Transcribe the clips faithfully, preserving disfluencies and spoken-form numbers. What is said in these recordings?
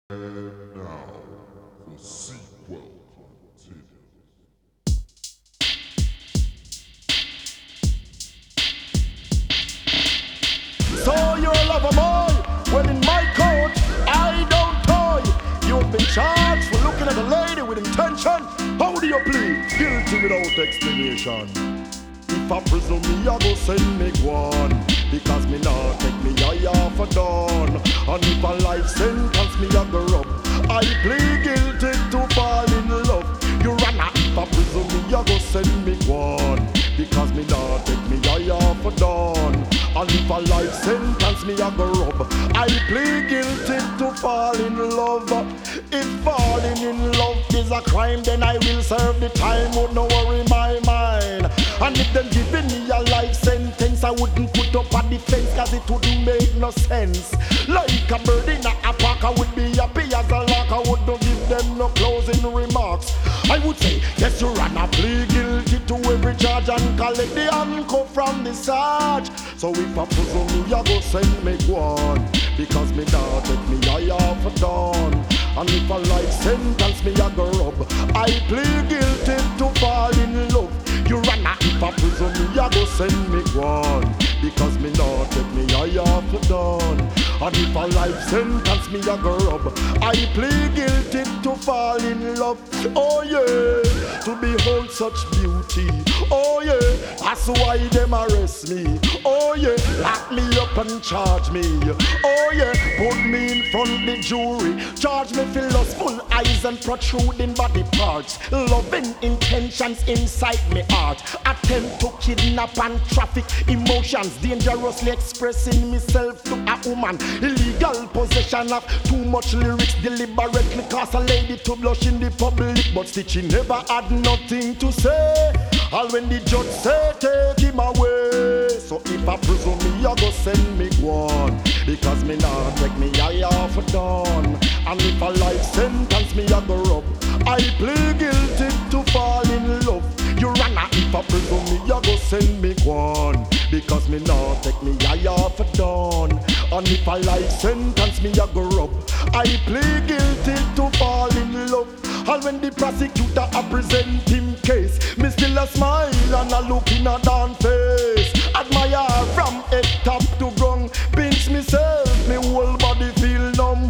And now, the sequel continues. So you're a lover boy? Well, in my court, I don't toy. You've been charged for looking at a lady with intention. How do you plead? Guilty without explanation. If I presume me, I go send me one. Because me not take me eye off a dawn. And if a life sentence me, I go rub. I plead guilty to fall in love. You run a if I presume me, I go send me one. Because me not take me eye off a dawn. And if a life sentence me, I go rub. I plead guilty to fall in love. If falling in love is a crime, then I will serve the time. Would no worry my mind. And if them giving me a life sentence, I wouldn't put up a defense, cause it wouldn't make no sense. Like a bird in a park, I would be happy as a lark. I would not give them no closing remarks. I would say, yes, you run a plea guilty to every charge and collect the handcuff from the sarge. So if I presume me, I go send me one. Because me not take me eye off a dawn. And if a life sentence me, I go rub. I plead guilty to fall in love. You run a if I presume me, I go send me one. Because me not take me eye off a dawn. And if a life sentence me, I go rub. I plead guilty to fall in love. Oh yeah, to behold such beauty. Oh yeah, that's why them arrest me. Oh yeah, lock me up and charge me. Oh yeah, put me in front the jury. Charge me for lustful eyes and protruding body parts. Loving intentions inside me heart. Attempt to kidnap and traffic emotions. Dangerously expressing myself to a woman. Illegal possession of too much lyrics. Deliberately cause a lady to blush in the public. But Stitchie never had nothing to say. All when the judge say take him away. So if I presume me, I go send me one. Because me not take me eye off a dawn. And if a life sentence me, I go rub. I plead guilty to fall in love. You run a if I presume me, I go send me one. Because me not take me eye off a dawn. And if a life sentence me, I go rub. I plead guilty to fall in love. And when the prosecutor a present him case, me still a smile and a look in a damn face. Admire from head top to ground. Pinch myself, me whole body feel numb.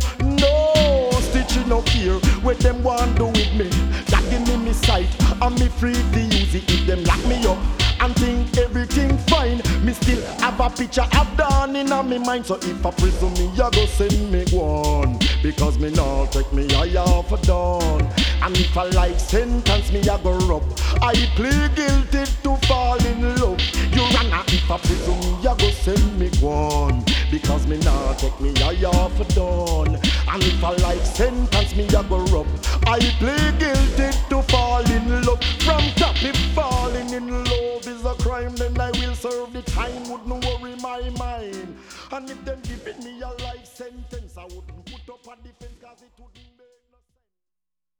No, Stitchie no care what them want do with me. That give me me sight and me free to use it if them lock me up and think everything fine. Me still have a picture of dawn in me mind. So if I presume me, I go send me one. Because me not take me eye off a dawn. And if a life sentence me, I go rub. I plead guilty to fall in love. You run a if I presume me, I go send me one. Because me not take me eye off a dawn. And if a life sentence me, I go rub. I plead guilty to fall in love. From top, if falling in love is a crime, then I will serve the time. Wouldn't worry my mind. And if them giving me a life sentence, I wouldn't put up a defense, cause it wouldn't